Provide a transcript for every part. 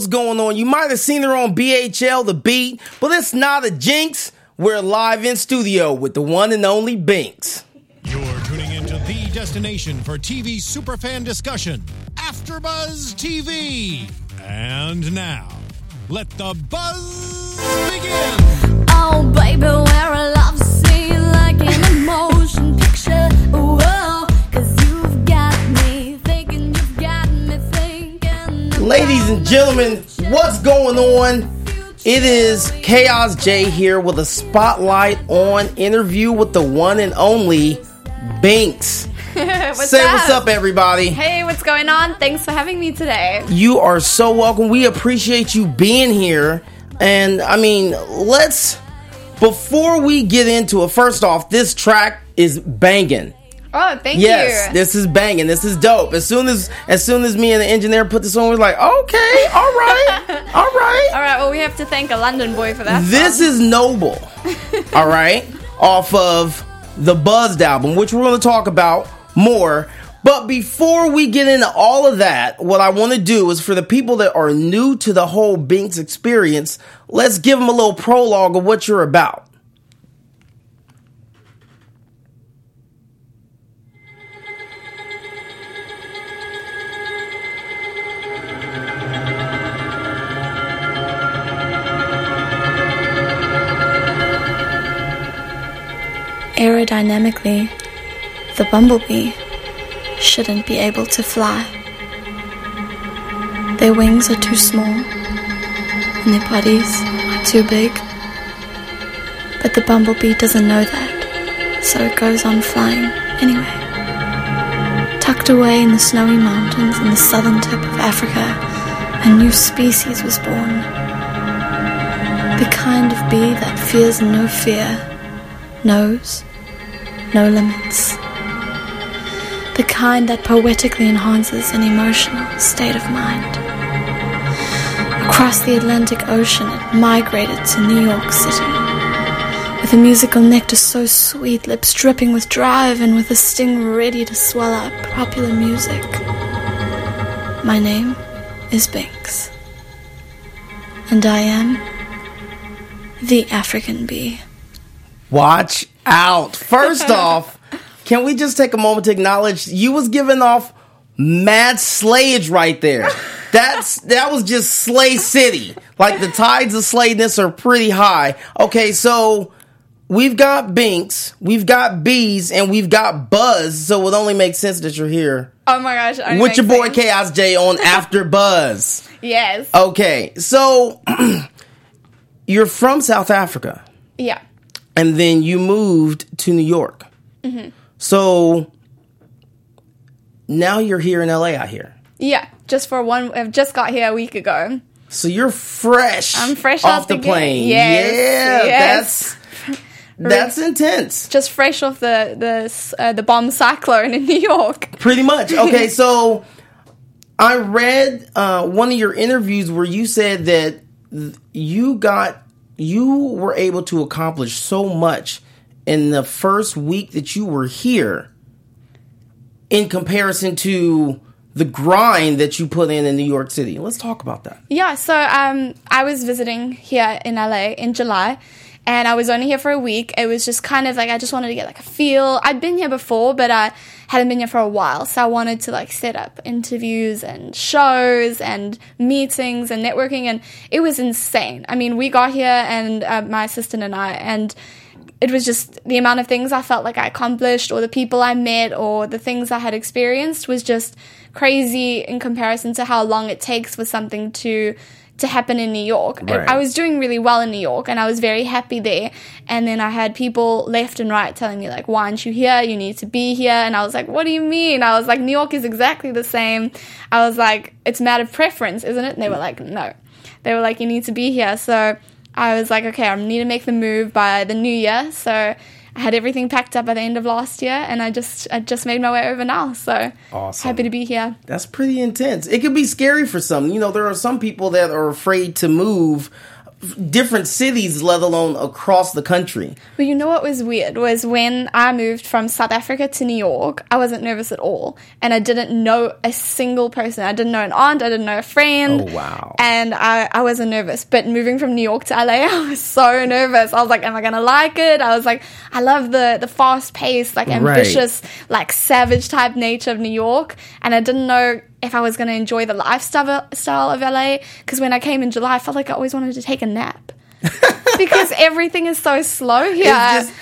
What's going on? You might have seen her on BHL, The Beat, but it's not a jinx. We're live in studio with the one and only Binks. You're tuning into the destination for TV superfan discussion, AfterBuzz TV. And now, let the buzz begin. Oh, baby, we're a love scene like an emotion picture. Whoa, 'cause you've got me thinking, you've got me thinking. Ladies and gentlemen, what's going on? It is Chaos J here with a spotlight on interview with the one and only Binks. What's up, everybody? Hey, what's going on? Thanks for having me today. You are so welcome. We appreciate you being here. And I mean, before we get into it, first off, this track is banging. Oh, thank Yes, you. this is banging. This is dope. As soon as me and the engineer put this on, we're like, okay, all right. All right, well, we have to thank a London boy for that. This is Noble, all right, off of the Buzzed album, which we're going to talk about more. But before we get into all of that, what I want to do is for the people that are new to the whole Binks experience, let's give them a little prologue of what you're about. Aerodynamically, the bumblebee shouldn't be able to fly. Their wings are too small, and their bodies are too big. But the bumblebee doesn't know that, so it goes on flying anyway. Tucked away in the snowy mountains in the southern tip of Africa, a new species was born. The kind of bee that fears no fear, knows no limits. The kind that poetically enhances an emotional state of mind. Across the Atlantic Ocean, it migrated to New York City, with a musical nectar so sweet, lips dripping with drive, and with a sting ready to swallow up popular music. My name is Binks, and I am the African bee. Watch out. First off, can we just take a moment to acknowledge you was giving off mad slayage right there. That was just Slay City. Like the tides of slayness are pretty high. Okay, so we've got Binks, we've got Bees, and we've got Buzz, so it only makes sense that you're here. Oh my gosh. With your boy Chaos J on After Buzz. Yes. Okay, so you're from South Africa. Yeah. And then you moved to New York. Mm-hmm. So now you're here in LA, I hear. Yeah. I've just got here a week ago. So you're fresh. I'm fresh off off the plane. Yes. That's intense. Just fresh off the bomb cyclone in New York. Pretty much. Okay, so I read one of your interviews where you said that you were able to accomplish so much in the first week that you were here in comparison to the grind that you put in New York City. Let's talk about that. Yeah, so I was visiting here in LA in July, and I was only here for a week. It was just kind of like I just wanted to get like a feel. I'd been here before, but I hadn't been here for a while, so I wanted to like set up interviews and shows and meetings and networking, and it was insane. I mean, we got here, and my assistant and I, and it was just the amount of things I felt like I accomplished, or the people I met, or the things I had experienced was just crazy in comparison to how long it takes for something to happen in New York. Right. I was doing really well in New York, and I was very happy there. And then I had people left and right telling me, like, why aren't you here? You need to be here. And I was like, what do you mean? I was like, New York is exactly the same. I was like, it's a matter of preference, isn't it? And they were like, no. They were like, you need to be here. So I was like, okay, I need to make the move by the new year. So I had everything packed up at the end of last year, and I just made my way over now. So awesome. Happy to be here. That's pretty intense. It could be scary for some. You know, there are some people that are afraid to move different cities, let alone across the country. But you know what was weird was when I moved from South Africa to New York, I wasn't nervous at all. And I didn't know a single person. I didn't know an aunt. I didn't know a friend. Oh, wow. And I wasn't nervous. But moving from New York to LA, I was so nervous. I was like, am I going to like it? I was like, I love the fast-paced, like ambitious, like savage type nature of New York. And I didn't know if I was going to enjoy the lifestyle of LA, because when I came in July, I felt like I always wanted to take a nap because everything is so slow here.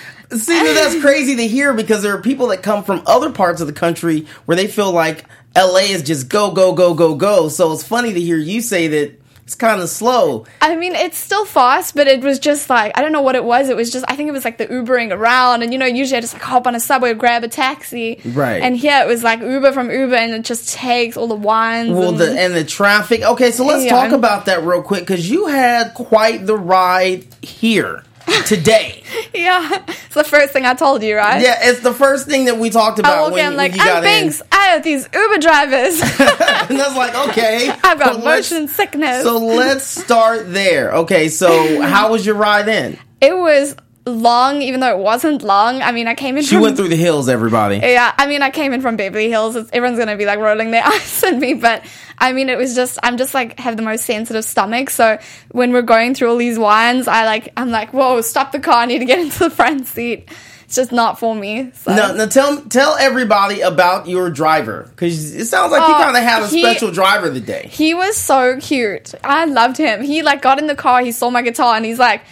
That's crazy to hear, because there are people that come from other parts of the country where they feel like LA is just go, go, go, go, go. So it's funny to hear you say that it's kind of slow. I mean, it's still fast, but it was just like, I don't know what it was. It was just, I think it was like the Ubering around. And, usually I just like hop on a subway, grab a taxi. Right. And here it was like Uber from Uber, and it just takes all the wines. Well, and the traffic. Okay, so let's talk about that real quick, because you had quite the ride here today. Yeah. It's the first thing I told you, right? Yeah, it's the first thing that we talked about. I walk in like, I'm Binks. I have these Uber drivers. And that's like, okay. I've got motion sickness. So let's start there. Okay, so how was your ride in? It was long, even though it wasn't long. I mean, I came in She went through the hills, everybody. Yeah, I mean, I came in from Beverly Hills. Everyone's going to be like rolling their eyes at me, but I mean, it was just, I'm just like, have the most sensitive stomach. So when we're going through all these wines, I'm like, whoa, stop the car. I need to get into the front seat. It's just not for me. So. Now tell everybody about your driver, because it sounds like you kind of had a special driver today. He was so cute. I loved him. He like got in the car, he saw my guitar, and he's like,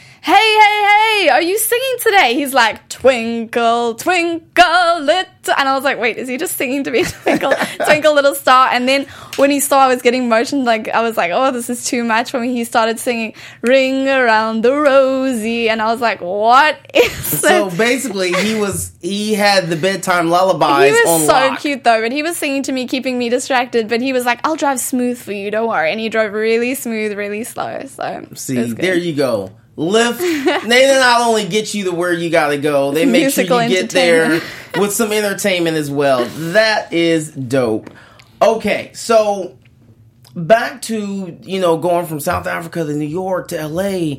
hey, are you singing today? He's like, twinkle, twinkle, little... And I was like, wait, is he just singing to me, twinkle, twinkle, little star? And then when he saw I was getting motion, like, I was like, oh, this is too much for me. He started singing, ring around the rosy. And I was like, what is this? So basically, he had the bedtime lullabies on He was so lock. cute, though. But he was singing to me, keeping me distracted. But he was like, I'll drive smooth for you, don't worry. And he drove really smooth, really slow. So see, there you go. Lyft, they not only get you to where you gotta go, they make sure you get there with some entertainment as well. That is dope. Okay, so back to, going from South Africa to New York to LA.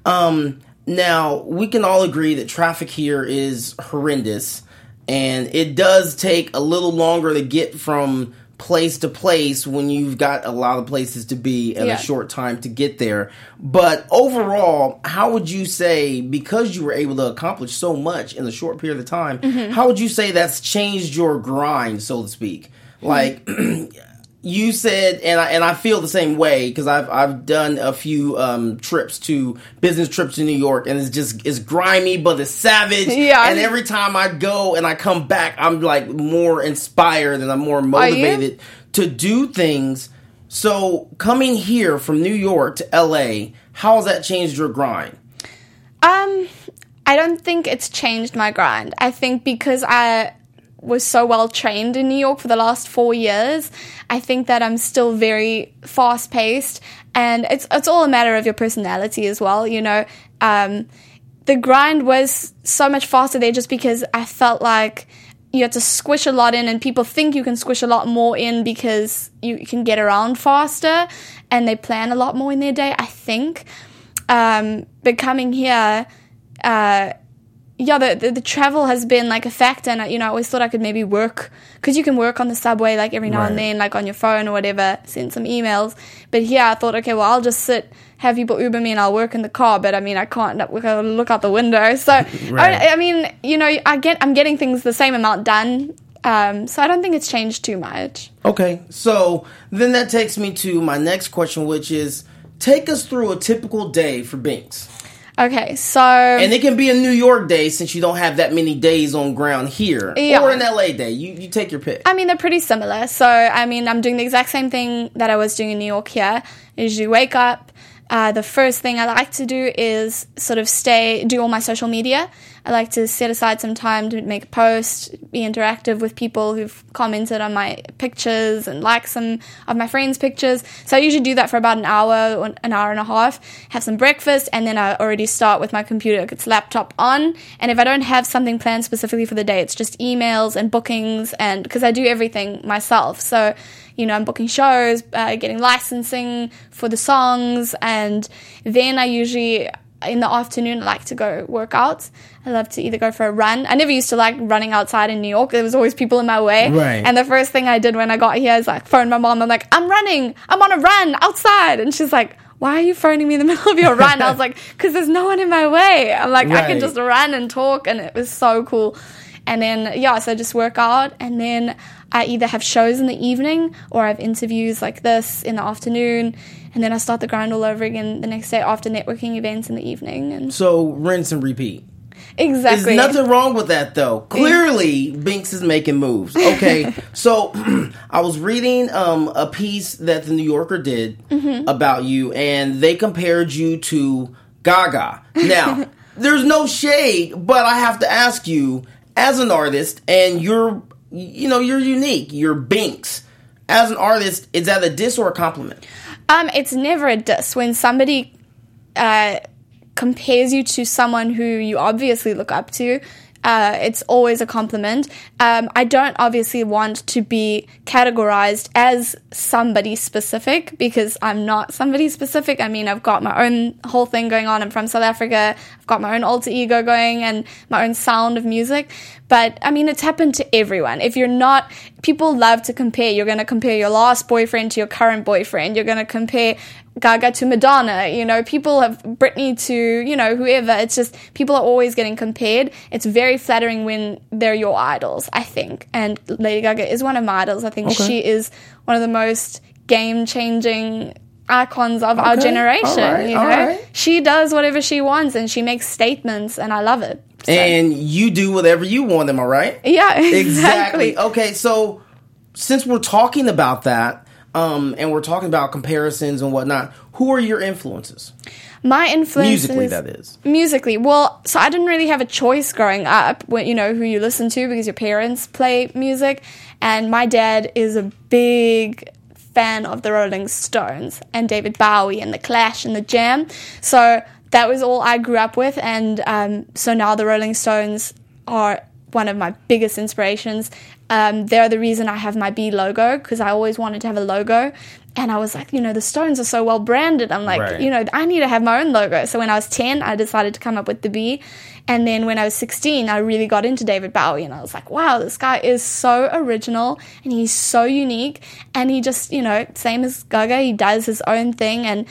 Now, we can all agree that traffic here is horrendous, and it does take a little longer to get from place to place when you've got a lot of places to be in a short time to get there. But overall, how would you say, because you were able to accomplish so much in a short period of time, how would you say that's changed your grind, so to speak? Like, you said, and I feel the same way, because I've done a few business trips to New York, and it's grimy, but it's savage. Yeah. And every time I go and I come back, I'm like more inspired and I'm more motivated to do things. So coming here from New York to LA, how has that changed your grind? I don't think it's changed my grind. I think because I was so well trained in New York for the last 4 years, I think that I'm still very fast paced, and it's all a matter of your personality as well. The grind was so much faster there just because I felt like you had to squish a lot in, and people think you can squish a lot more in because you can get around faster and they plan a lot more in their day, I think. But coming here, the travel has been like a factor, and I always thought I could maybe work, because you can work on the subway like every now and then, like on your phone or whatever, send some emails. But here I thought, okay, well, I'll just have people Uber me and I'll work in the car. But I mean, I can't look out the window. So I'm getting things the same amount done. So I don't think it's changed too much. Okay, so then that takes me to my next question, which is, take us through a typical day for Binks. Okay, so... And it can be a New York day, since you don't have that many days on ground here. Or an LA day. You take your pick. I mean, they're pretty similar. So, I mean, I'm doing the exact same thing that I was doing in New York here. Is you wake up. The first thing I like to do is sort of do all my social media. I like to set aside some time to make a post, be interactive with people who've commented on my pictures and like some of my friends' pictures. So I usually do that for about an hour or an hour and a half, have some breakfast, and then I already start with my computer. It's laptop on, and if I don't have something planned specifically for the day, it's just emails and bookings, and because I do everything myself. So I'm booking shows, getting licensing for the songs, and then I usually, in the afternoon, I like to go work out. I love to either go for a run. I never used to like running outside in New York. There was always people in my way. Right. And the first thing I did when I got here is like phone my mom. I'm like, I'm running. I'm on a run outside. And she's like, why are you phoning me in the middle of your run? I was like, because there's no one in my way. I'm like, I can just run and talk. And it was so cool. And then, so I just work out. And then I either have shows in the evening or I have interviews like this in the afternoon. And then I start the grind all over again the next day after networking events in the evening. And So rinse and repeat. Exactly. There's nothing wrong with that, though. Clearly, Binks is making moves. Okay, so I was reading a piece that the New Yorker did about you, and they compared you to Gaga. Now, there's no shade, but I have to ask you, as an artist, and you're unique, you're Binks. As an artist, is that a diss or a compliment? It's never a diss. When somebody compares you to someone who you obviously look up to, it's always a compliment. I don't obviously want to be categorized as somebody specific because I'm not somebody specific. I mean, I've got my own whole thing going on. I'm from South Africa. I've got my own alter ego going and my own sound of music. But, I mean, it's happened to everyone. If you're not... People love to compare. You're going to compare your last boyfriend to your current boyfriend. You're going to compare Gaga to Madonna. People have Britney to, whoever. It's just people are always getting compared. It's very flattering when they're your idols, I think. And Lady Gaga is one of my idols. I think she is one of the most game-changing icons of our generation. All right. She does whatever she wants and she makes statements and I love it. So. And you do whatever you want, am I right? Yeah, exactly. Okay, so since we're talking about that, and we're talking about comparisons and whatnot, who are your influences? My influences... Musically, that is. Musically. Well, so I didn't really have a choice growing up, when, who you listen to because your parents play music. And my dad is a big fan of the Rolling Stones and David Bowie and The Clash and The Jam. So that was all I grew up with. And so now the Rolling Stones are one of my biggest inspirations. They're the reason I have my B logo because I always wanted to have a logo. And I was like, the Stones are so well branded. I'm like, I need to have my own logo. So when I was 10, I decided to come up with the B. And then when I was 16, I really got into David Bowie. And I was like, wow, this guy is so original and he's so unique. And he just, same as Gaga, he does his own thing. And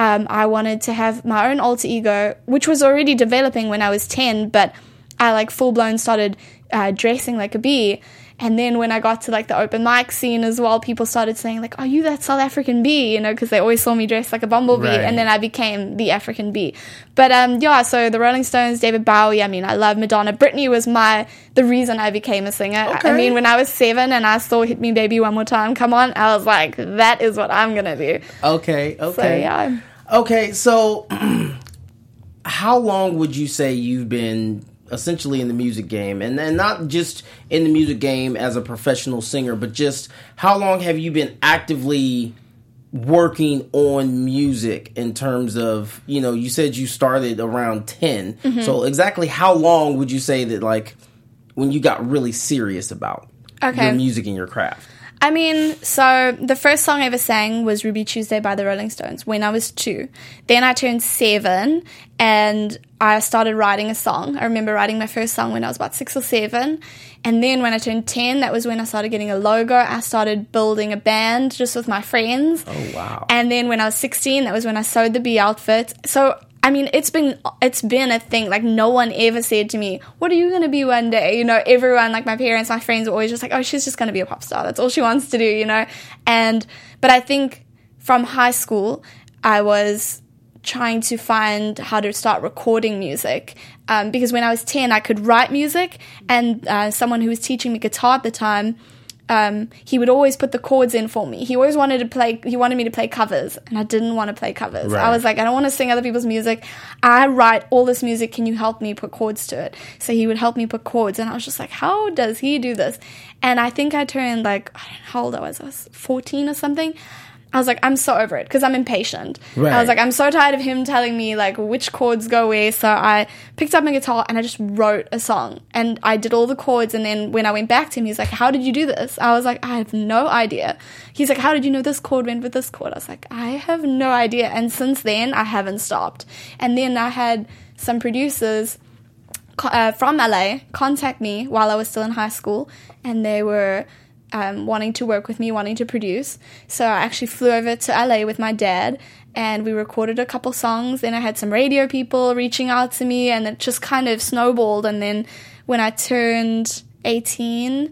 I wanted to have my own alter ego, which was already developing when I was 10. But I full-blown started dressing like a bee. And then when I got to the open mic scene as well, people started saying are you that South African bee? Because they always saw me dressed like a bumblebee. Right. And then I became the African bee. But so the Rolling Stones, David Bowie, I love Madonna. Britney was the reason I became a singer. Okay. When I was 7 and I saw Hit Me Baby One More Time come on, I was like, that is what I'm going to do. Okay. So, yeah. Okay, so how long would you say you've been essentially in the music game, and then not just in the music game as a professional singer, but just how long have you been actively working on music in terms of, you said you started around 10. Mm-hmm. So exactly how long would you say that when you got really serious about your music and your craft? So the first song I ever sang was Ruby Tuesday by the Rolling Stones when I was 2. Then I turned 7 and I started writing a song. I remember writing my first song when I was about 6 or 7. And then when I turned 10, that was when I started getting a logo. I started building a band just with my friends. Oh, wow. And then when I was 16, that was when I sewed the bee outfit. So it's been a thing. No one ever said to me, what are you going to be one day? Everyone, my parents, my friends were always just oh, she's just going to be a pop star. That's all she wants to do, But I think from high school, I was trying to find how to start recording music. Because when I was 10, I could write music. And someone who was teaching me guitar at the time, he would always put the chords in for me. He always wanted me to play covers, and I didn't want to play covers. Right. I was like, I don't want to sing other people's music. I write all this music. Can you help me put chords to it? So he would help me put chords, and I was just like, how does he do this? And I think I turned I don't know how old I was 14 or something. I was like, I'm so over it because I'm impatient. Right. I was like, I'm so tired of him telling me like which chords go where. So I picked up my guitar and I just wrote a song and I did all the chords. And then when I went back to him, he's like, how did you do this? I was like, I have no idea. He's like, how did you know this chord went with this chord? I was like, I have no idea. And since then, I haven't stopped. And then I had some producers from LA contact me while I was still in high school, and they were wanting to work with me, wanting to produce. So I actually flew over to LA with my dad, and we recorded a couple songs. Then I had some radio people reaching out to me, and it just kind of snowballed. And then when I turned 19,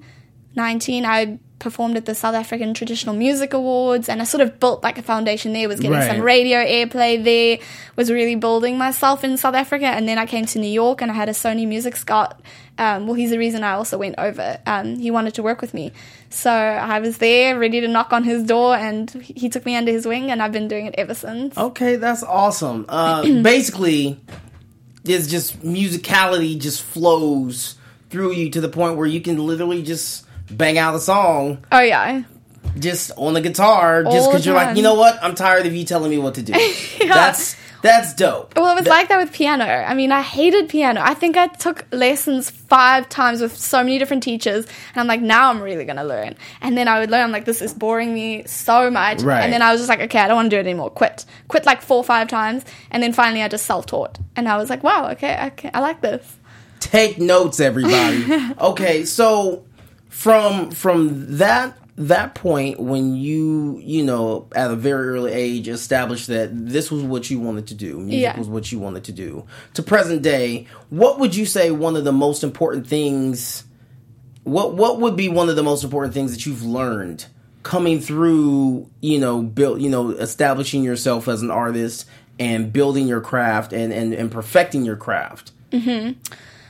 I performed at the South African Traditional Music Awards, and I sort of built like a foundation there, was getting some radio airplay there, was really building myself in South Africa. And then I came to New York and I had a Sony Music Scout. He's the reason I also went over. He wanted to work with me. So I was there ready to knock on his door, and he took me under his wing, and I've been doing it ever since. Okay, that's awesome. Basically, there's just musicality just flows through you to the point where you can literally just bang out a song. Oh, yeah. Just on the guitar, just All because the you're like, time. you know what? I'm tired of you telling me what to do. That's dope. Well, it was like that with piano. I mean, I hated piano. I think I took lessons 5 times with so many different teachers, and I'm like, now I'm really going to learn. And then I would learn, I'm like, this is boring me so much. Right. And then I was just like, okay, I don't want to do it anymore. Quit like 4 or 5 times. And then finally I just self-taught. And I was like, wow, okay, I like this. Take notes, everybody. Okay, so from that point, when you know, at a very early age, established that this was what you wanted to do, music was what you wanted to do, to present day, what would you say one of the most important things, what would be one of the most important things that you've learned coming through, establishing yourself as an artist and building your craft and perfecting your craft? Mm-hmm.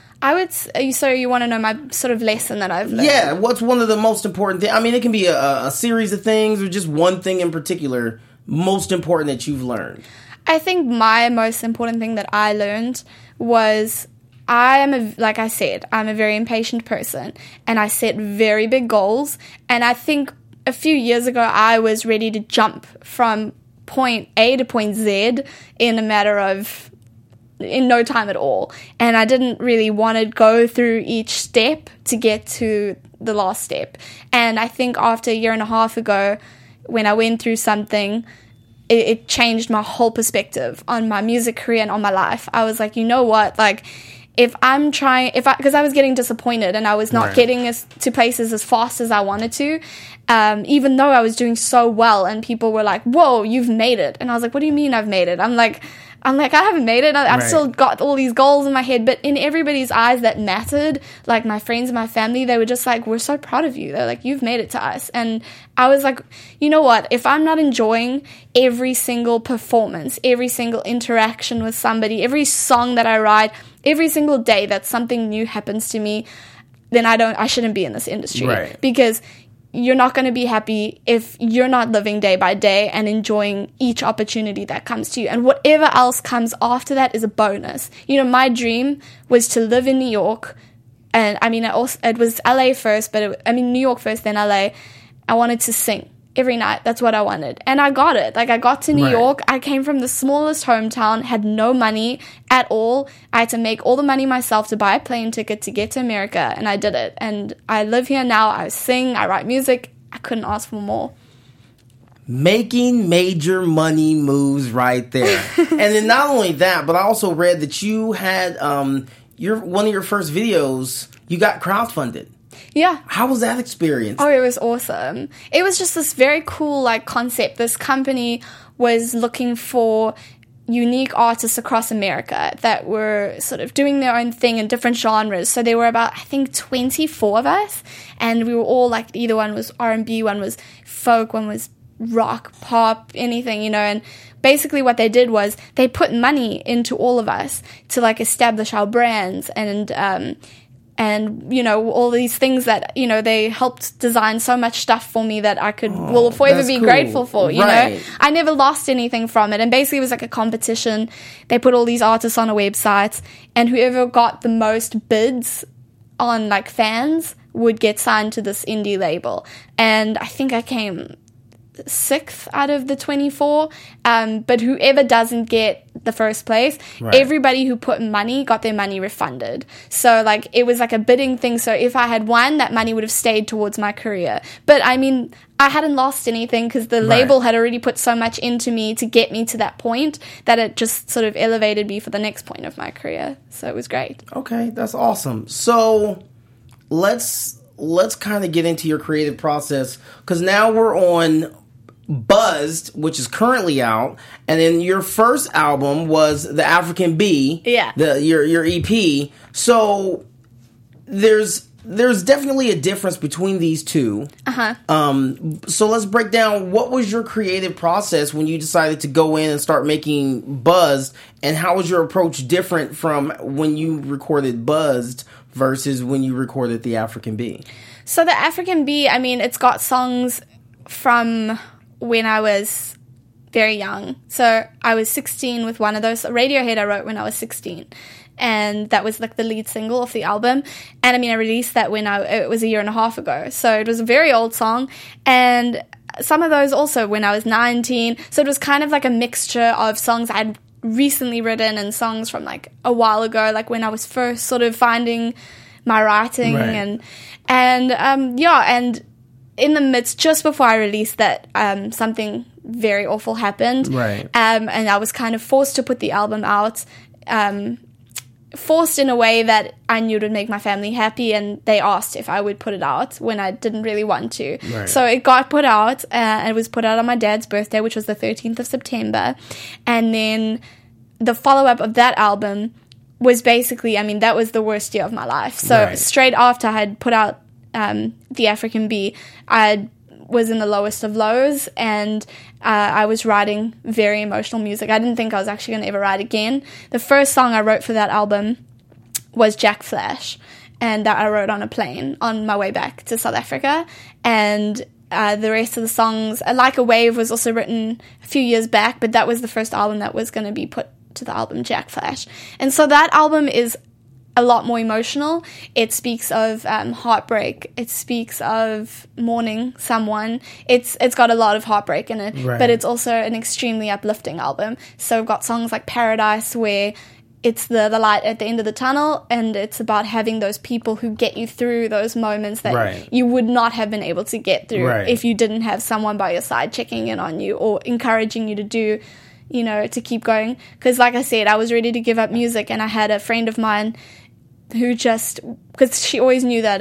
So you want to know my sort of lesson that I've learned? Yeah, what's one of the most important things? I mean, it can be a series of things or just one thing in particular most important that you've learned. I think my most important thing that I learned was like I said, I'm a very impatient person, and I set very big goals. And I think a few years ago, I was ready to jump from point A to point Z in no time at all. And I didn't really want to go through each step to get to the last step. And I think after a year and a half ago, when I went through something, it changed my whole perspective on my music career and on my life. I was like, you know what? Like, because I was getting disappointed and I was not getting to places as fast as I wanted to, even though I was doing so well, and people were like, whoa, you've made it. And I was like, what do you mean I've made it? I'm like, I haven't made it. I've still got all these goals in my head. But in everybody's eyes that mattered, like my friends and my family, they were just like, we're so proud of you. They're like, you've made it to us. And I was like, you know what? If I'm not enjoying every single performance, every single interaction with somebody, every song that I write, every single day that something new happens to me, then I shouldn't be in this industry. Right. Because you're not going to be happy if you're not living day by day and enjoying each opportunity that comes to you. And whatever else comes after that is a bonus. You know, my dream was to live in New York. And I mean, it was LA first, but New York first, then LA. I wanted to sing every night. That's what I wanted. And I got it. Like, I got to New York. I came from the smallest hometown, had no money at all. I had to make all the money myself to buy a plane ticket to get to America, and I did it. And I live here now. I sing, I write music. I couldn't ask for more. Making major money moves right there. And then not only that, but I also read that you had one of your first videos, you got crowdfunded. Yeah. How was that experience? Oh, it was awesome. It was just this very cool, like, concept. This company was looking for unique artists across America that were sort of doing their own thing in different genres. So there were about, I think, 24 of us, and we were all like, either one was R&B, one was folk, one was rock, pop, anything, and basically what they did was they put money into all of us to, like, establish our brands and all these things that, they helped design so much stuff for me that I will forever be grateful for, you know? I never lost anything from it. And basically it was like a competition. They put all these artists on a website, and whoever got the most bids on, like, fans would get signed to this indie label. And I think I came 6th out of the 24. But whoever doesn't get the first place, Right. everybody who put money got their money refunded. So like it was like a bidding thing. So if I had won, that money would have stayed towards my career. But I mean, I hadn't lost anything because the label had already put so much into me to get me to that point that it just sort of elevated me for the next point of my career. So it was great. Okay, that's awesome. So let's kind of get into your creative process, because now we're on Buzzed, which is currently out, and then your first album was The African Bee. Yeah. Your EP. So there's definitely a difference between these two. So let's break down, what was your creative process when you decided to go in and start making Buzzed, and how was your approach different from when you recorded Buzzed versus when you recorded The African Bee? So The African Bee, I mean, it's got songs from when I was very young. So I was 16 with one of those. Radiohead I wrote when I was 16. And that was like the lead single of the album. And I mean, I released that when it was a year and a half ago. So it was a very old song. And some of those also when I was 19. So it was kind of like a mixture of songs I'd recently written and songs from like a while ago, like when I was first sort of finding my writing. Right. And in the midst, just before I released that, something very awful happened. Right. And I was kind of forced to put the album out, forced in a way that I knew would make my family happy, and they asked if I would put it out when I didn't really want to. Right. So it got put out, and it was put out on my dad's birthday, which was the 13th of September. And then the follow-up of that album was basically, I mean, that was the worst year of my life. So Right. straight after I had put out The African Bee, I was in the lowest of lows, and I was writing very emotional music. I didn't think I was actually going to ever write again. The first song I wrote for that album was Jack Flash, and that I wrote on a plane on my way back to South Africa. And the rest of the songs, Like a Wave was also written a few years back, but that was the first album that was going to be put to the album Jack Flash. And so that album is a lot more emotional. It speaks of heartbreak. It speaks of mourning someone. It's got a lot of heartbreak in it, Right. but it's also an extremely uplifting album. So we've got songs like Paradise, where it's the light at the end of the tunnel, and it's about having those people who get you through those moments that Right. you would not have been able to get through Right. if you didn't have someone by your side checking in on you or encouraging you to do, to keep going. Because like I said, I was ready to give up music, and I had a friend of mine who just, because she always knew that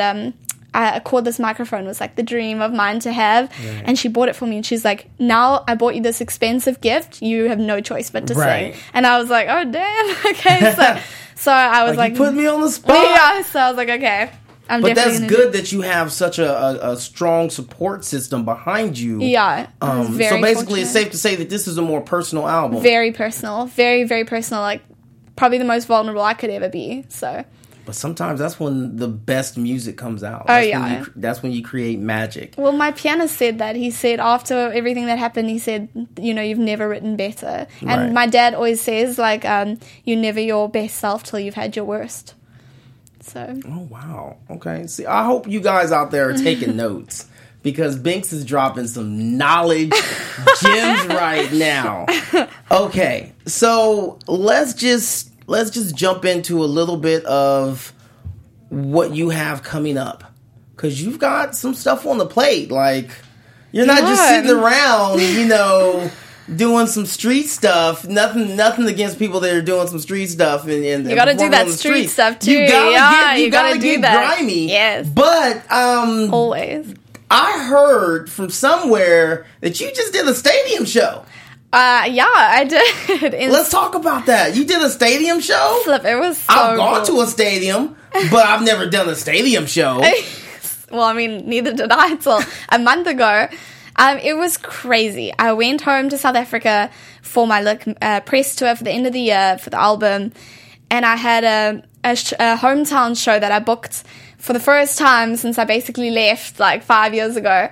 a cordless microphone was like the dream of mine to have, and she bought it for me, and she's like, now I bought you this expensive gift, you have no choice but to Right. sing. And I was like, oh damn, okay. So I was like, you put me on the spot. yeah, so I was like, okay, I'm But definitely that's gonna good that you have such a strong support system behind you. Yeah, I was very so basically, it's fortunate. safe to say that this is a more personal album. Very personal, very, very personal, like probably the most vulnerable I could ever be, so. But sometimes that's when the best music comes out. Oh, That's yeah. when that's when you create magic. Well, my pianist said that. He said after everything that happened, he said, you've never written better. Right. And my dad always says, like, you're never your best self till you've had your worst. So, Oh, wow. Okay. See, I hope you guys out there are taking notes, because Binks is dropping some knowledge gems right now. Okay. So let's just jump into a little bit of what you have coming up, because you've got some stuff on the plate. Like, you're not just Yeah. sitting around, doing some street stuff. Nothing against people that are doing some street stuff and you gotta do performing that on the street street. stuff too. You gotta Yeah, get, you gotta do get that. grimy. Yes. But always. I heard from somewhere that you just did a stadium show. Yeah, I did. Let's talk about that. You did a stadium show? Flip, it was so I've gone cool. to a stadium, but I've never done a stadium show. Well, I mean, neither did I till a month ago. It was crazy. I went home to South Africa for my press tour for the end of the year for the album, and I had a hometown show that I booked for the first time since I basically left like 5 years ago.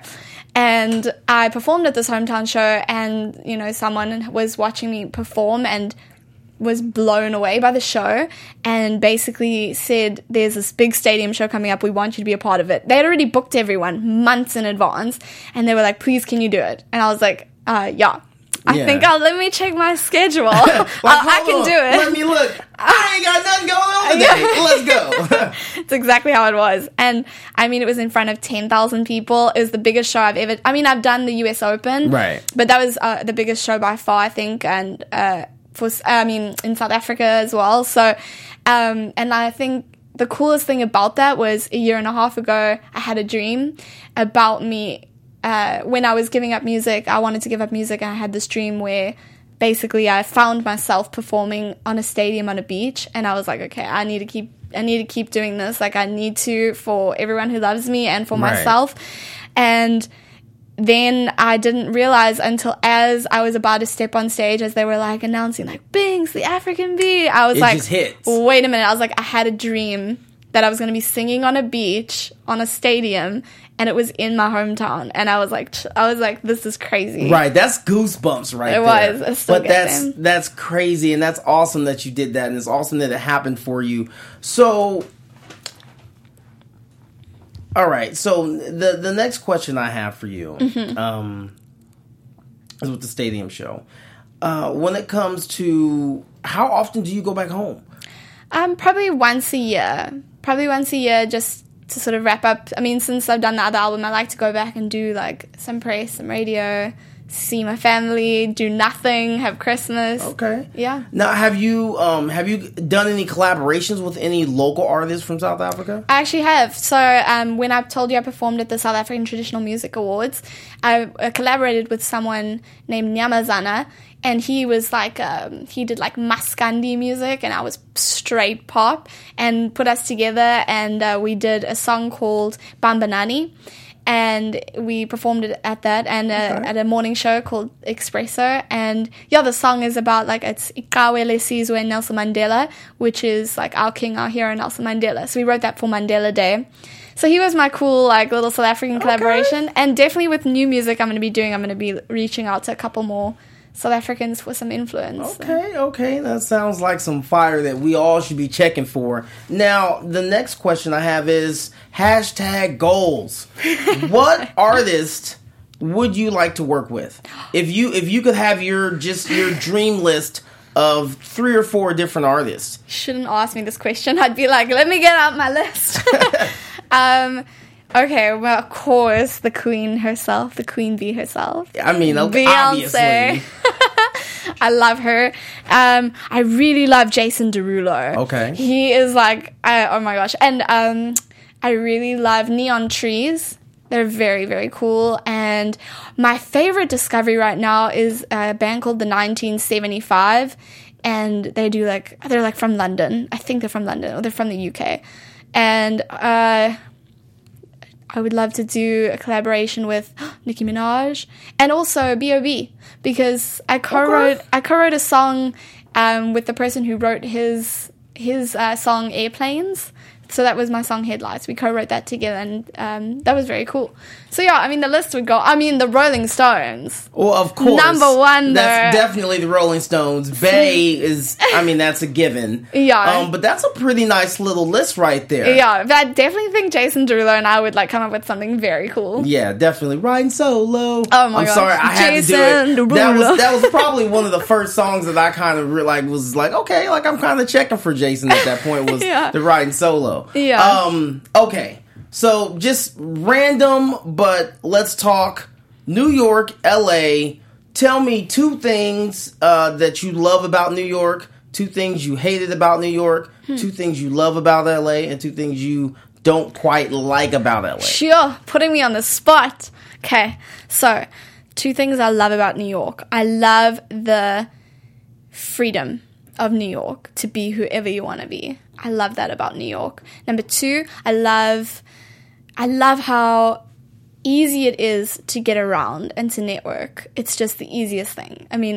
And I performed at this hometown show, and someone was watching me perform and was blown away by the show and basically said, there's this big stadium show coming up, we want you to be a part of it. They had already booked everyone months in advance, and they were like, please, can you do it? And I was like, yeah. I think let me check my schedule. I can do it. Let me look. I ain't got nothing going on today. Let's go. It's exactly how it was. And I mean, it was in front of 10,000 people. It was the biggest show I've ever, I mean, I've done the US Open. Right. But that was the biggest show by far, I think. And in South Africa as well. So, and I think the coolest thing about that was a year and a half ago, I had a dream about me. When I was giving up music, I wanted to give up music, and I had this dream where basically I found myself performing on a stadium on a beach, and I was like, okay, I need to keep doing this. Like, I need to, for everyone who loves me and for myself. And then I didn't realize until as I was about to step on stage, as they were like announcing like Binks, the African Bee, I was like, just hits. Wait a minute. I was like, I had a dream that I was going to be singing on a beach, on a stadium, and it was in my hometown. And I was like, this is crazy. Right, that's goosebumps right there. It was. But that's crazy, and that's awesome that you did that, and it's awesome that it happened for you. So, all right, so the next question I have for you is with the stadium show. When it comes to, how often do you go back home? Probably once a year. Just to sort of wrap up. I mean, since I've done the other album, I like to go back and do like some press, some radio, see my family, do nothing, have Christmas. Okay. Yeah. Now, have you done any collaborations with any local artists from South Africa? I actually have. So when I told you I performed at the South African Traditional Music Awards, I collaborated with someone named Nyamazana, and he was like, he did like Maskandi music, and I was straight pop, and put us together, and we did a song called Bambanani, and we performed it at that, and at a morning show called Espresso. And yeah, the song is about like, it's Ikawe Lesizwe Nelson Mandela, which is like our king, our hero, Nelson Mandela. So we wrote that for Mandela Day. So he was my cool like little South African collaboration. And definitely with new music I'm going to be reaching out to a couple more South Africans for some influence. Okay. That sounds like some fire that we all should be checking for. Now, the next question I have is #goals. What artist would you like to work with? If you could have your dream list of 3 or 4 different artists. Shouldn't ask me this question. I'd be like, let me get out my list. Okay, well, of course, the queen herself, the queen bee herself. I mean, Beyonce. Obviously. I love her. I really love Jason Derulo. Okay. He is like, oh my gosh. And I really love Neon Trees. They're very, very cool. And my favorite discovery right now is a band called The 1975. And they're like from London. I think they're from London, or they're from the UK. And I would love to do a collaboration with Nicki Minaj and also B.O.B. because I co-wrote a song with the person who wrote his song Airplanes. So that was my song Headlights. We co-wrote that together, and that was very cool. So yeah, I mean, the list would go. I mean, the Rolling Stones. Well, of course, number one. That's definitely the Rolling Stones. Bay is. I mean, that's a given. Yeah. But that's a pretty nice little list right there. Yeah, but I definitely think Jason Derulo and I would like come up with something very cool. Yeah, definitely riding solo. Oh my god! I'm sorry, I had Jason to do it. Derulo. That was probably one of the first songs that I kind of was like, okay, like I'm kind of checking for Jason at that point was the riding solo. Yeah. Okay. So just random, but let's talk New York, LA. Tell me 2 things that you love about New York, 2 things you hated about New York, 2 things you love about LA, and 2 things you don't quite like about LA. Sure, putting me on the spot. Okay, so 2 things I love about New York. I love the freedom of New York to be whoever you want to be. I love that about New York. Number 2, I love how easy it is to get around and to network. It's just the easiest thing. I mean, I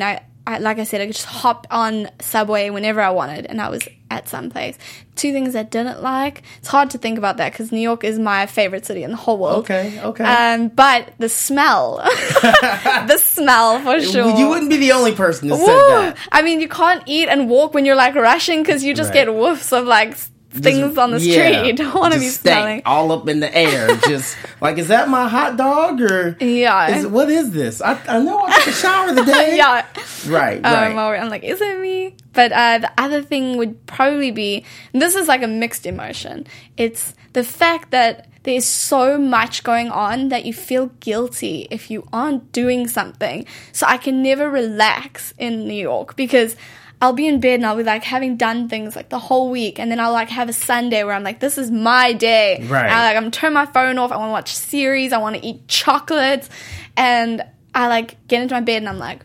like I said, I could just hop on Subway whenever I wanted, and I was at some place. Two things I didn't like. It's hard to think about that because New York is my favorite city in the whole world. Okay. But the smell, the smell for sure. You wouldn't be the only person that said that. I mean, you can't eat and walk when you're like rushing because you just get whiffs of like things on the street. You don't want to be smelling all up in the air. Just like, is that my hot dog or what is this? I know I took a shower today. Yeah, right. I'm like, is it me? But the other thing would probably be, and this is like a mixed emotion. It's the fact that there's so much going on that you feel guilty if you aren't doing something. So I can never relax in New York because I'll be in bed and I'll be like having done things like the whole week, and then I'll like have a Sunday where I'm like, this is my day. Right. I'm gonna turn my phone off. I want to watch series. I want to eat chocolates, and I like get into my bed and I'm like,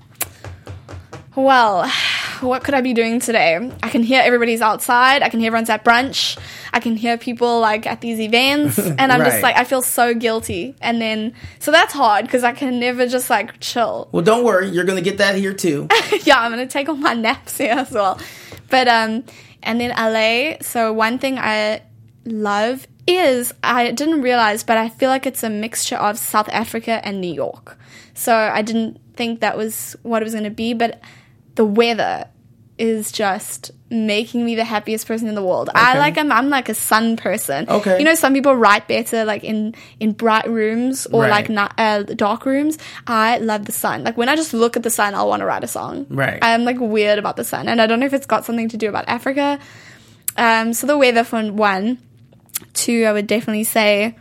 well, what could I be doing today? I can hear everybody's outside. I can hear everyone's at brunch. I can hear people like at these events, and I'm just like, I feel so guilty. And then, so that's hard because I can never just like chill. Well, don't worry. You're going to get that here too. Yeah, I'm going to take all my naps here as well. But, and then LA. So one thing I love is, I didn't realize, but I feel like it's a mixture of South Africa and New York. So I didn't think that was what it was going to be, but the weather is just making me the happiest person in the world. Okay. I'm like a sun person. Okay. You know, some people write better like in bright rooms or Right. like dark rooms. I love the sun. Like when I just look at the sun, I'll want to write a song. Right. I'm like weird about the sun, and I don't know if it's got something to do about Africa. So the weather for one. Two, I would definitely say,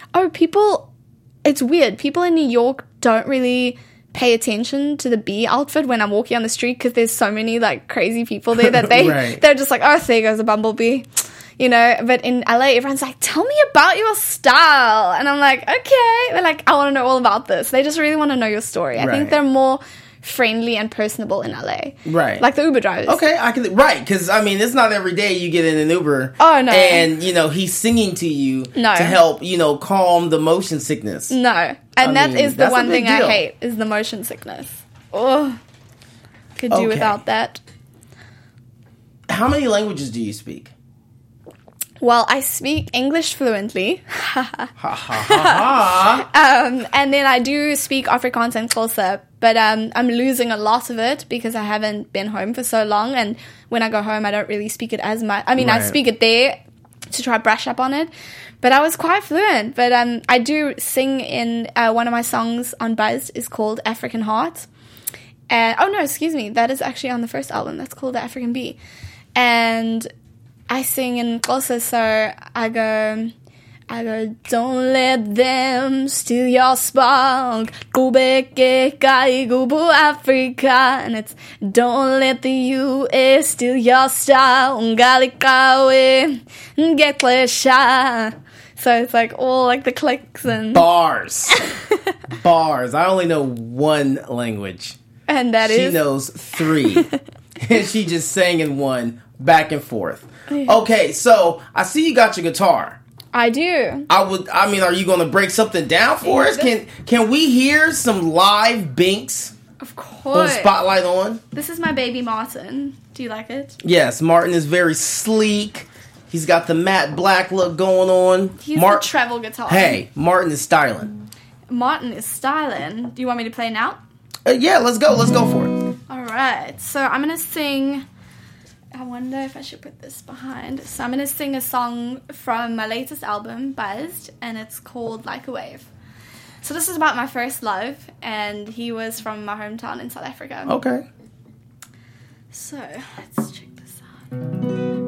it's weird. People in New York don't really pay attention to the bee outfit when I'm walking on the street because there's so many like crazy people there that they're just like, oh, there goes a bumblebee, you know. But in LA, everyone's like, tell me about your style, and I'm like, okay. They're like, I want to know all about this. They just really want to know your story. I think they're more friendly and personable in LA, right? Like the Uber drivers. Okay, because I mean, it's not every day you get in an Uber. Oh no, and you know he's singing to you to help calm the motion sickness. No, and that is the one thing I hate is the motion sickness. Oh, could do without that. How many languages do you speak? Well, I speak English fluently. And then I do speak Afrikaans and Xhosa, but I'm losing a lot of it because I haven't been home for so long, and when I go home, I don't really speak it as much. I mean, I speak it there to try brush up on it, but I was quite fluent. But I do sing in one of my songs on Buzzed is called African Heart. That is actually on the first album. That's called The African Bee. And I sing in Xhosa, so I go, don't let them steal your spark. Go back, go to Africa. And it's, don't let the US steal your style. Get cliche. So it's like all like the clicks and bars. Bars. I only know one language. And that she knows three. And she just sang in one back and forth. Okay, so I see you got your guitar. I do. I mean, are you going to break something down for us? Can we hear some live Binks? Of course. On Spotlight On? This is my baby Martin. Do you like it? Yes, Martin is very sleek. He's got the matte black look going on. He's the travel guitar. Hey, Martin is styling. Martin is styling. Do you want me to play now? Yeah, let's go. Let's go for it. All right. So I'm going to sing... I wonder if I should put this behind. So I'm going to sing a song from my latest album, Buzzed, and it's called Like a Wave. So this is about my first love, and he was from my hometown in South Africa. Okay. So let's check this out.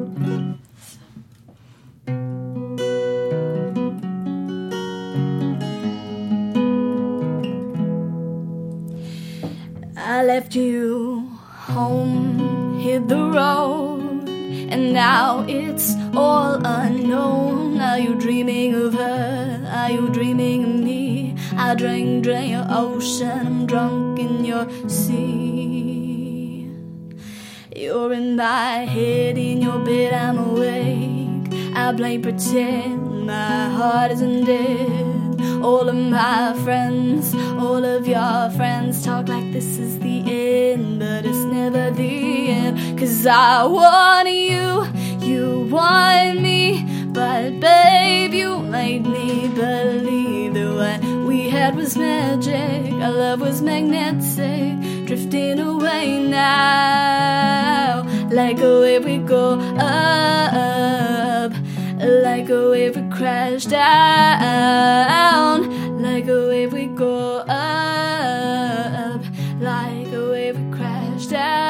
I left you home, hit the road, and now it's all unknown. Are you dreaming of her? Are you dreaming of me? I drain your ocean, I'm drunk in your sea. You're in my head, in your bed, I'm awake. I blame pretend, my heart isn't dead. All of my friends, all of your friends talk like this is the end, but it's never the end. 'Cause I want you, you want me, but babe, you made me believe that what we had was magic, our love was magnetic, drifting away now. Like a wave we go up, like a wave we crash down, like a wave we go up, like a wave we crash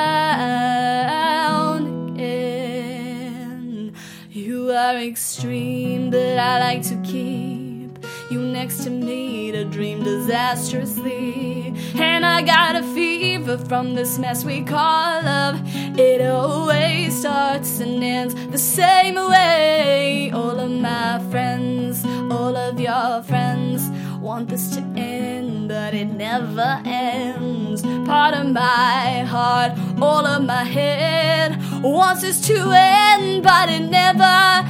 down again. You are extreme, but I like to keep you next to me to dream disastrously. And I got a fever from this mess we call love. It always starts and ends the same way. All of my friends, all of your friends want this to end, but it never ends. Part of my heart, all of my head wants this to end, but it never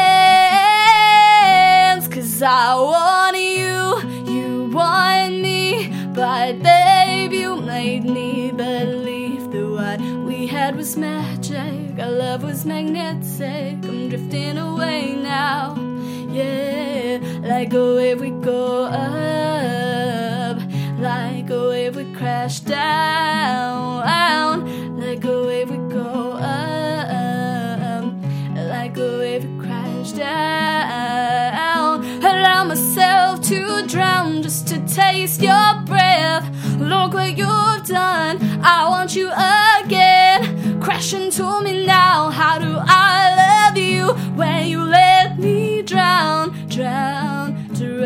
ends. 'Cause I want you, you want me, but babe, you made me believe that what we had was magic, our love was magnetic. I'm drifting away now, yeah. Like a wave we go up, like a wave we crash down, like a wave we go up, like a wave we crash down. Allow myself to drown just to taste your breath. Look what you've done, I want you again. Crash into me now, how do I love you when you let me drown, drown,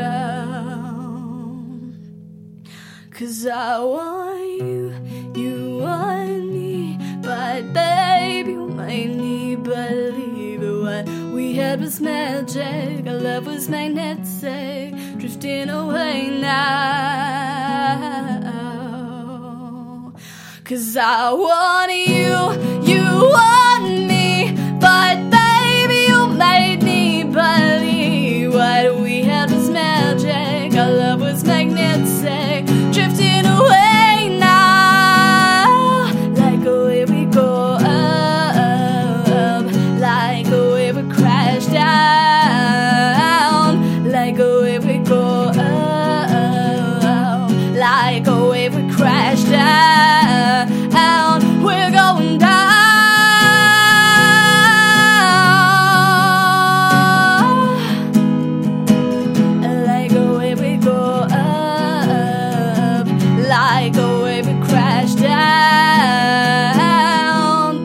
drown. 'Cause I want you, you want me, but babe, you made me believe that what we had was magic, our love was magnetic, drifting away now. 'Cause I want you, you want me, but baby, you made me believe what we had was magic, our love was magnetic, drifting away now. Like a wave we go up, like a wave we crash down, like a wave we go up, like a wave we crash down. We're going down, like a wave we go up, like a wave we crash down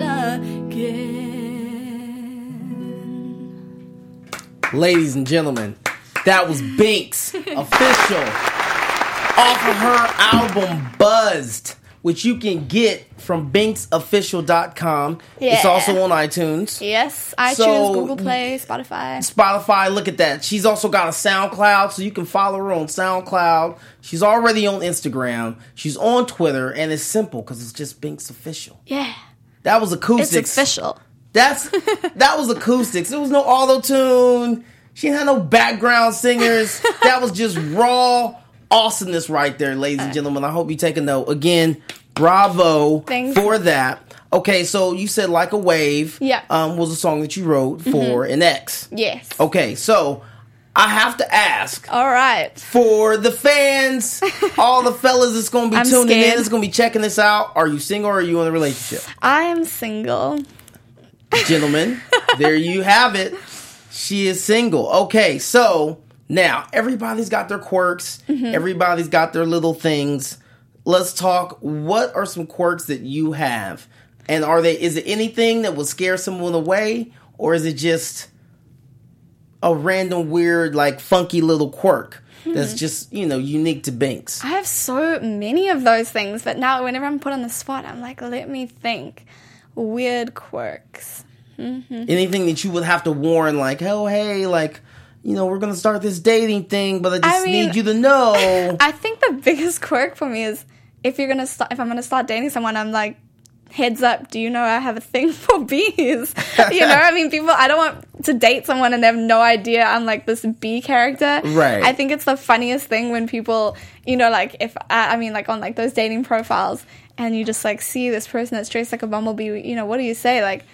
again. Ladies and gentlemen, that was Binks Official off of her album Buzzed, which you can get from binksofficial.com. Yeah. It's also on iTunes. Yes, iTunes, So- Google Play, Spotify. Spotify, look at that. She's also got a SoundCloud, so you can follow her on SoundCloud. She's already on Instagram. She's on Twitter, and it's simple because it's just Binks Official. Yeah, That was acoustics. it's official. That was acoustics. There was no auto-tune. She had no background singers. That was just raw awesomeness right there, ladies and gentlemen. I hope you take a note. Again, bravo Thanks. for that. Okay, so you said Like a Wave Yeah. was a song that you wrote for an ex. Yes. Okay, so I have to ask, All right. for the fans, all the fellas that's going to be I'm tuning in, scared. that's going to be checking this out, are you single or are you in a relationship? I am single. Gentlemen, there you have it. She is single. Okay, so now everybody's got their quirks. Everybody's got their little things. Let's talk. What are some quirks that you have? And is it anything that would scare someone away? Or is it just a random, weird, like funky little quirk that's just, unique to Binks? I have so many of those things, but now whenever I'm put on the spot, I'm like, let me think. Weird quirks. Anything that you would have to warn, like, oh, hey, like, we're going to start this dating thing, but I just need you to know. I think the biggest quirk for me is if I'm gonna start dating someone, I'm like, heads up, do you know I have a thing for bees? I don't want to date someone and they have no idea I'm like this B character. Right. I think it's the funniest thing when people, you know, like if I mean like on like those dating profiles and you just like see this person that's dressed like a bumblebee, you know, what do you say? Like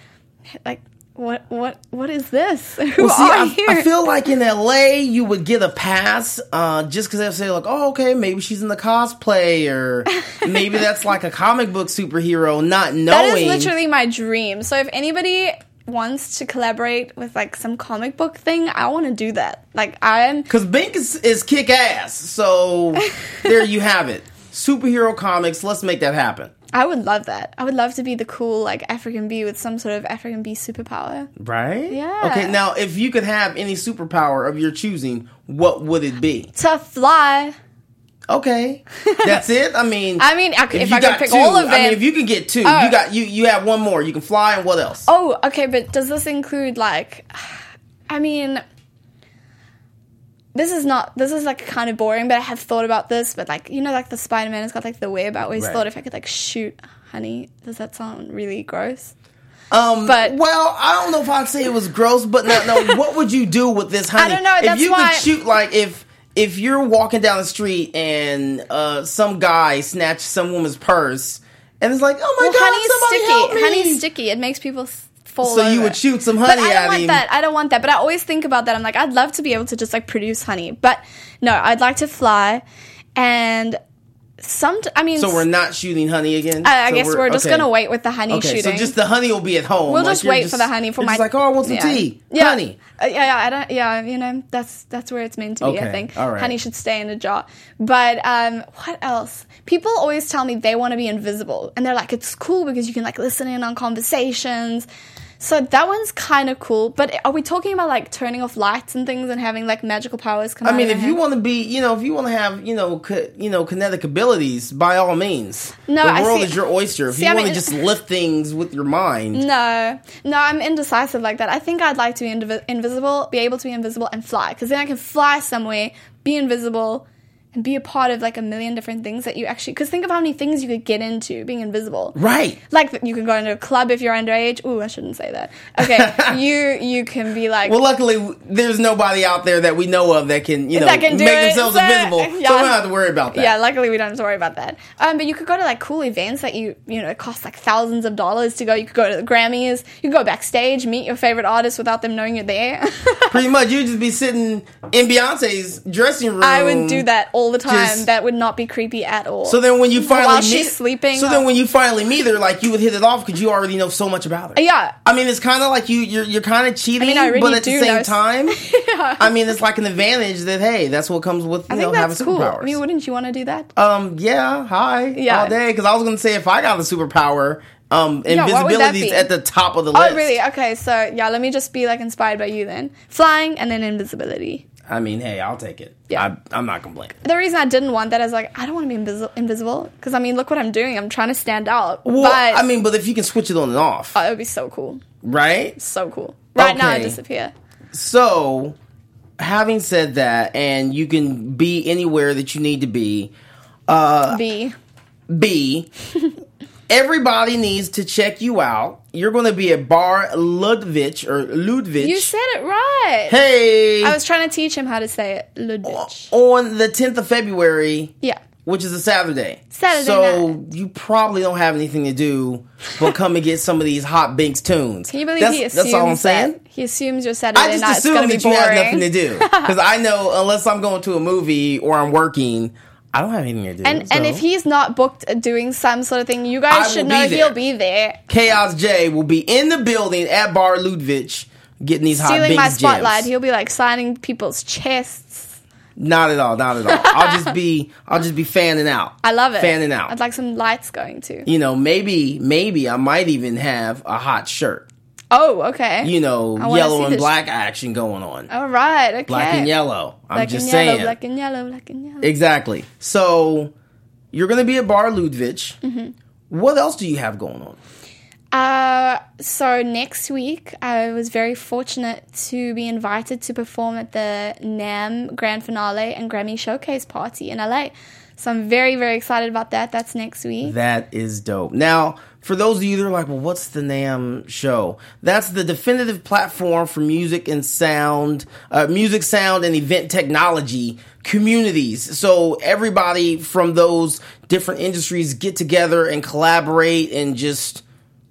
what is this? Who are you? I feel like in LA you would get a pass just because they'll say like, oh, okay, maybe she's in the cosplay, or maybe that's like a comic book superhero, not knowing. That is literally my dream. So if anybody wants to collaborate with like some comic book thing, I want to do that. Like because Bink is kick ass. So there you have it. Superhero comics. Let's make that happen. I would love that. I would love to be the cool, like, African bee with some sort of African bee superpower. Right? Yeah. Okay, now, if you could have any superpower of your choosing, what would it be? To fly. Okay. That's it? I mean, if I could pick two, all of them. I mean, if you can get two, you have one more. You can fly, and what else? Oh, okay, but does this include, like, I mean, this is like kind of boring, but I have thought about this, but like, you know, like the Spider-Man has got like the web. I always thought if I could like shoot honey. Does that sound really gross? But well, I don't know if I'd say it was gross, but no, what would you do with this honey? I don't know. If you could shoot, like if you're walking down the street and some guy snatches some woman's purse and it's like, oh my God, honey's sticky. It makes people fall so over. You would shoot some honey at him. I don't want that. But I always think about that. I'm like, I'd love to be able to just like produce honey, but no, I'd like to fly. And so we're not shooting honey again. I guess we're just gonna wait with the honey shooting. So just the honey will be at home. We'll just wait for the honey for my. It's like, oh, I want some tea, honey. You know, that's where it's meant to be. I think honey should stay in a jar. But what else? People always tell me they want to be invisible, and they're like, it's cool because you can like listen in on conversations. So that one's kind of cool, but are we talking about like turning off lights and things and having like magical powers come out? I mean, if you want to be, if you want to have, kinetic abilities, by all means. No, the world is your oyster. If you want to just lift things with your mind. No, I'm indecisive like that. I think I'd like to be invisible, be able to be invisible and fly, because then I can fly somewhere, be invisible, and be a part of like a million different things that you actually... Because think of how many things you could get into being invisible. Right. Like you can go into a club if you're underage. Ooh, I shouldn't say that. Okay, you can be like... Well, luckily, there's nobody out there that we know of that can, make themselves invisible. So we don't have to worry about that. Yeah, luckily we don't have to worry about that. But you could go to like cool events that it costs like thousands of dollars to go. You could go to the Grammys. You could go backstage, meet your favorite artist without them knowing you're there. Pretty much. You'd just be sitting in Beyonce's dressing room. I would do that all the time. That would not be creepy at all. So then when you finally meet, she's sleeping. So then when you finally meet her, like you would hit it off because you already know so much about her. Yeah. I mean, it's kind of like you're kind of cheating, but at the same time, I mean, it's like an advantage that hey, that's what comes with having superpowers. Cool. I mean, wouldn't you want to do that? All day. Because I was going to say if I got the superpower. Invisibility is at the top of the list. Oh, really? Okay, so let me just be like inspired by you then. Flying and then invisibility. I mean, hey, I'll take it. Yeah. I'm not complaining. The reason I didn't want that is like, I don't want to be invisible. Because, I mean, look what I'm doing. I'm trying to stand out. Well, but if you can switch it on and off. Oh, it would be so cool. Right? So cool. Right now, I disappear. So, having said that, and you can be anywhere that you need to be. Everybody needs to check you out. You're going to be at Bar Ludwig. You said it right. Hey. I was trying to teach him how to say it. Ludwig. On the 10th of February. Yeah. Which is a Saturday. So night. You probably don't have anything to do but come and get some of these hot Binks tunes. Can you believe he assumes that's all I'm saying? He assumes your Saturday night is going to be boring. I just assume that you have nothing to do. Because I know unless I'm going to a movie or I'm working... I don't have anything to do. And if he's not booked doing some sort of thing, you guys should know he'll be there. Chaos J will be in the building at Bar Ludwig getting these hot Binks stealing my spotlight. Gems. He'll be like signing people's chests. Not at all. I'll just be fanning out. I love it. Fanning out. I'd like some lights going too. Maybe I might even have a hot shirt. Oh, okay. Yellow and black action going on. All right, okay. Black and yellow. I'm just saying. Black and yellow. Exactly. So, you're going to be at Bar Ludwig. Mm-hmm. What else do you have going on? So next week, I was very fortunate to be invited to perform at the NAMM Grand Finale and Grammy Showcase Party in LA. So I'm very, very excited about that. That's next week. That is dope. Now, for those of you that are like, well, what's the NAMM show? That's the definitive platform for music, sound, and event technology communities. So everybody from those different industries get together and collaborate and just,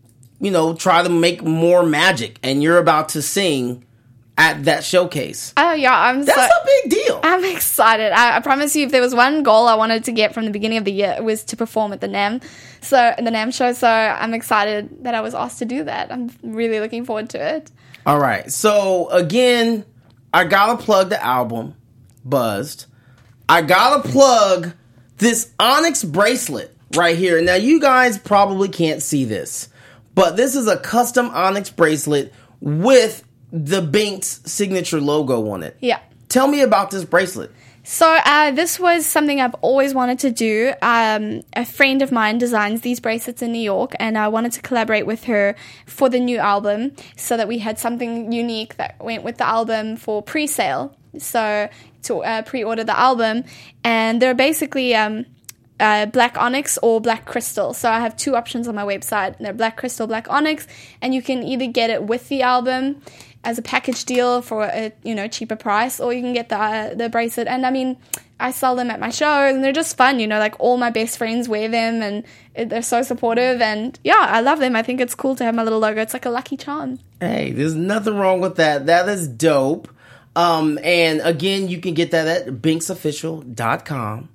try to make more magic. And you're about to sing at that showcase. Oh, yeah. That's a big deal. I'm excited. I promise you, if there was one goal I wanted to get from the beginning of the year, it was to perform at the NAMM show. So I'm excited that I was asked to do that. I'm really looking forward to it. All right. So, again, I got to plug the album, Buzzed. I got to plug this Onyx bracelet right here. Now, you guys probably can't see this, but this is a custom Onyx bracelet with the Binks signature logo on it. Yeah. Tell me about this bracelet. So this was something I've always wanted to do. A friend of mine designs these bracelets in New York, and I wanted to collaborate with her for the new album so that we had something unique that went with the album for pre-sale. So to pre-order the album, and they're basically black onyx or black crystal. So I have two options on my website. They're black crystal, black onyx, and you can either get it with the album as a package deal for a cheaper price, or you can get the bracelet. And I mean, I sell them at my shows, and they're just fun. Like all my best friends wear them, and they're so supportive. And yeah, I love them. I think it's cool to have my little logo. It's like a lucky charm. Hey, there's nothing wrong with that. That is dope. And again, you can get that at binksofficial.com.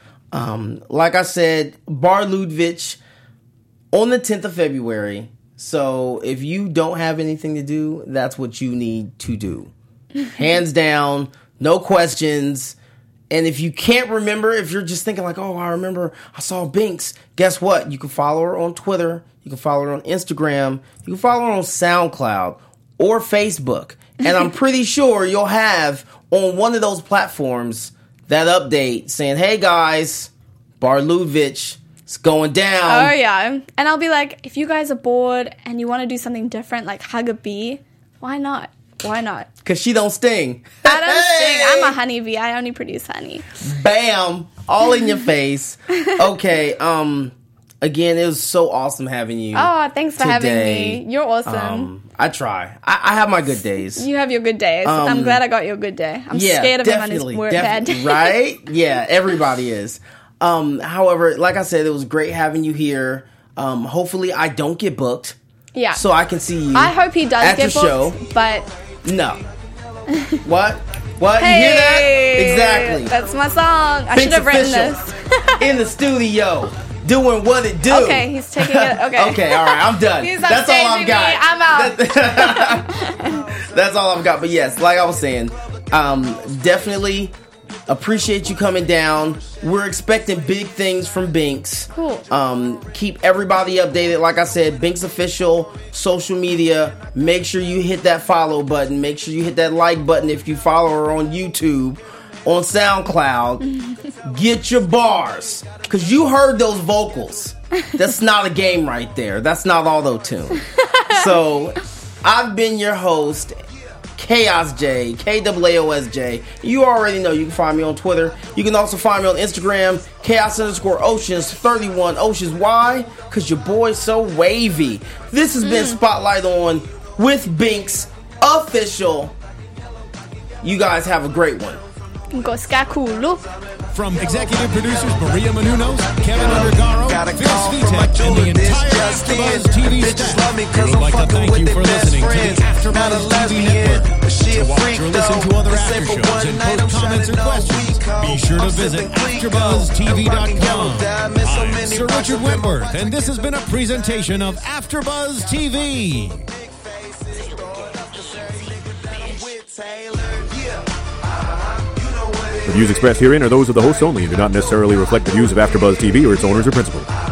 Like I said, Bar Ludwig on the 10th of February. So if you don't have anything to do, that's what you need to do. Hands down, no questions. And if you can't remember, if you're just thinking like, oh, I remember I saw Binks, guess what? You can follow her on Twitter. You can follow her on Instagram. You can follow her on SoundCloud or Facebook. And I'm pretty sure you'll have on one of those platforms that update saying, hey guys, Bar Ludwig, it's going down. Oh, yeah. And I'll be like, if you guys are bored and you want to do something different, like hug a bee, why not? Why not? Because she don't sting. I don't sting. I'm a honeybee. I only produce honey. Bam. All in your face. Okay. Again, it was so awesome having you. Oh, thanks for having today. me. You're awesome. I try. I have my good days. You have your good days. I'm glad I got your good day. I'm scared of him on his bad day. Right? Yeah, everybody is. However, like I said, it was great having you here. Hopefully I don't get booked. Yeah. So I can see you. I hope he does get booked, show. But no. What? What? Hey, you hear that? Exactly. That's my song. I should have written this. In the studio. Doing what it do. Okay, he's taking it. Okay. Okay, all right, I'm done. That's all I've got. I'm out. That's all I've got. But yes, like I was saying, definitely appreciate you coming down. We're expecting big things from Binks. Cool. Keep everybody updated. Like I said, Binks Official, social media. Make sure you hit that follow button. Make sure you hit that like button if you follow her on YouTube. On SoundCloud, get your bars. Because you heard those vocals. That's not a game right there. That's not auto-tune. So, I've been your host, Chaos J, KAOSJ. You already know you can find me on Twitter. You can also find me on Instagram, Chaos_Oceans31 Oceans. Why? Because your boy's so wavy. This has been Spotlight On with Binks Official. You guys have a great one. From executive producers Maria Menounos, Kevin Undergaro, Phil Svitek, and the entire AfterBuzz TV staff, we would like to thank you for listening to the AfterBuzz TV network. To watch or listen to other after shows and post comments or questions, be sure to visit AfterBuzzTV.com. I'm Sir Richard Whitworth, and this has been a presentation of AfterBuzz TV. The views expressed herein are those of the hosts only and do not necessarily reflect the views of AfterBuzz TV or its owners or principals.